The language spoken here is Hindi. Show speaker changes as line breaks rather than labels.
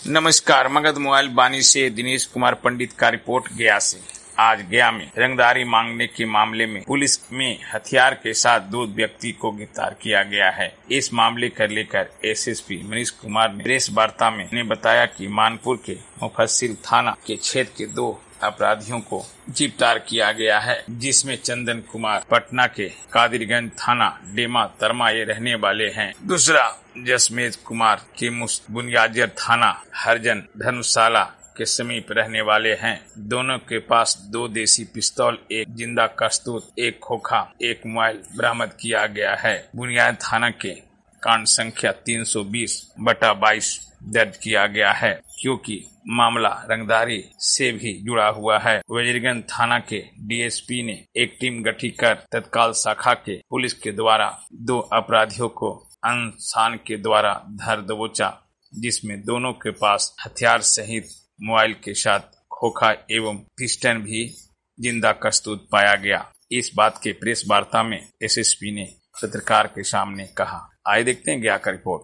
नमस्कार। मगध मोबाइल बानी से दिनेश कुमार पंडित का रिपोर्ट गया से। आज गया में रंगदारी मांगने के मामले में पुलिस में हथियार के साथ 2 व्यक्ति को गिरफ्तार किया गया है। इस मामले को लेकर एसएसपी मनीष कुमार ने प्रेस वार्ता में बताया कि मानपुर के मुफस्सिल थाना के क्षेत्र के 2 अपराधियों को गिरफ्तार किया गया है, जिसमें चंदन कुमार पटना के कादिरगंज थाना डेमा तरमा ये रहने वाले हैं। दूसरा जसमेद कुमार के बुनियाजर थाना हरजन धनुषाला के समीप रहने वाले हैं। दोनों के पास 2 देसी पिस्तौल, 1 जिंदा कारतूस, 1 खोखा, 1 मोबाइल बरामद किया गया है। बुनियाद थाना के कांड संख्या 320/22 दर्ज किया गया है, क्योंकि मामला रंगदारी से भी जुड़ा हुआ है। वजीरगंज थाना के डीएसपी ने एक टीम गठित कर तत्काल शाखा के पुलिस के द्वारा 2 अपराधियों को अनशन के द्वारा धर दबोचा, जिसमें दोनों के पास हथियार सहित मोबाइल के साथ खोखा एवं पिस्टल भी जिंदा कारतूस पाया गया। इस बात के प्रेस वार्ता में एसएसपी ने पत्रकार के सामने कहा। आइए देखते हैं गया का रिपोर्ट।